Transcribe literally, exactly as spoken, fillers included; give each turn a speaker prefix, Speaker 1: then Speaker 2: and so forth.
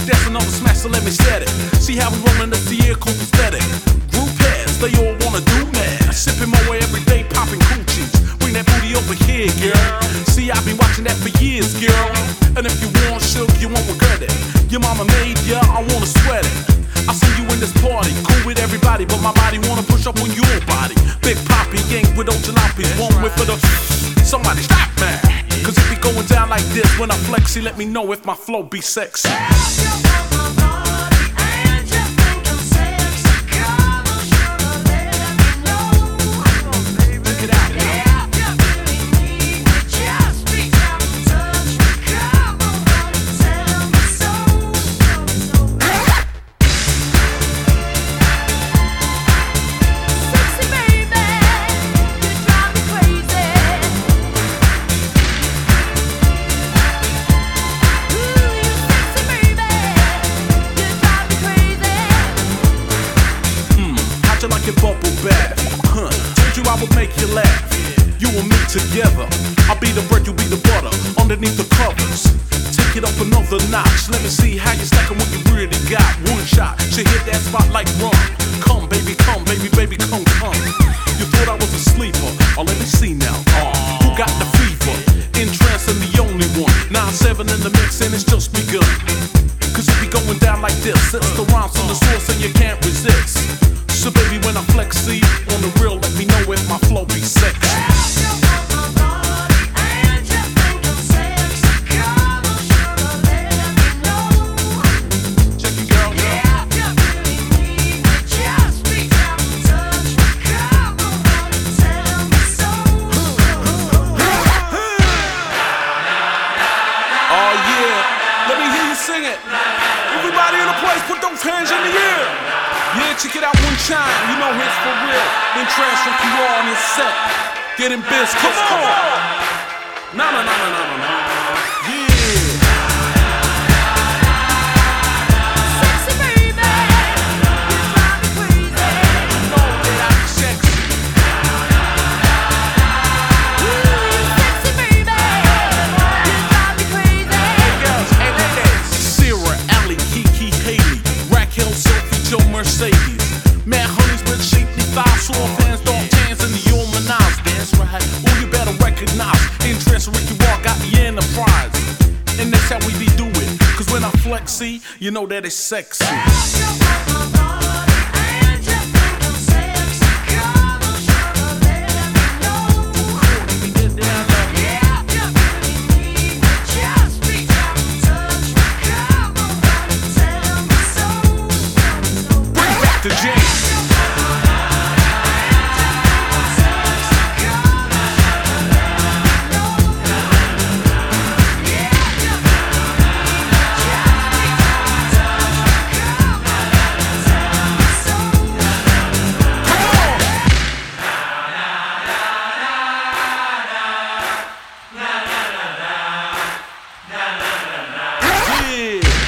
Speaker 1: That's another smash, so let me set it. See how we rollin' up the air, cool aesthetic. Group heads, they all wanna do mad. Sippin' my way every day, poppin' coochies. Bring that booty over here, girl. See, I've been watching that for years, girl. And if you want sugar, you won't regret it. Your mama made ya, I wanna sweat it. I see you in this party, cool with everybody, but my body wanna push up on your body. Big Poppy, gang with old jalopies, one whip for the. Somebody stop, man. Cause if it going down like this, when I flexy, let me know if my flow be sexy. Like your bubble bath, huh? Told you I would make you laugh. You and me together, I'll be the bread, you be the butter. Underneath the covers, take it up another notch. Let me see how you stackin' what you really got. One shot, should hit that spot like rum. Come, baby, come, baby, baby, come, come. You thought I was a sleeper? Oh, let me see now. Uh, who got the fever? Entrance and the only one. nine seven in the mix and it's just begun. Cause it be going down like this. It's the rhymes from the source and you can't resist. So baby, when I flex, see, on the real, let me know if my flow be sexy. Check it, girl. Oh yeah, let me hear you sing it. Everybody in the place, put those hands in the air. Yeah, check it out one time, you know it's for real. Then transfer you all on your set. Getting biz, come on. No, no, no, no, no, no, no. Yeah. Sexy baby, you drive me crazy. You know that I'm sexy. Ooh, sexy baby, you drive me crazy. Hey girls, hey ladies. Sarah, Allie, Kiki, Haley, Raquel, Sophie, Joe, Mercedes. Mad honeys with shapely thighs, soft hands, dark hands, and the humanize. That's right, oh you better recognize. Interest Ricky Walk got the enterprise. And that's how we be doing. Cause when I flex, see, you know that it's sexy. Bring back the jam.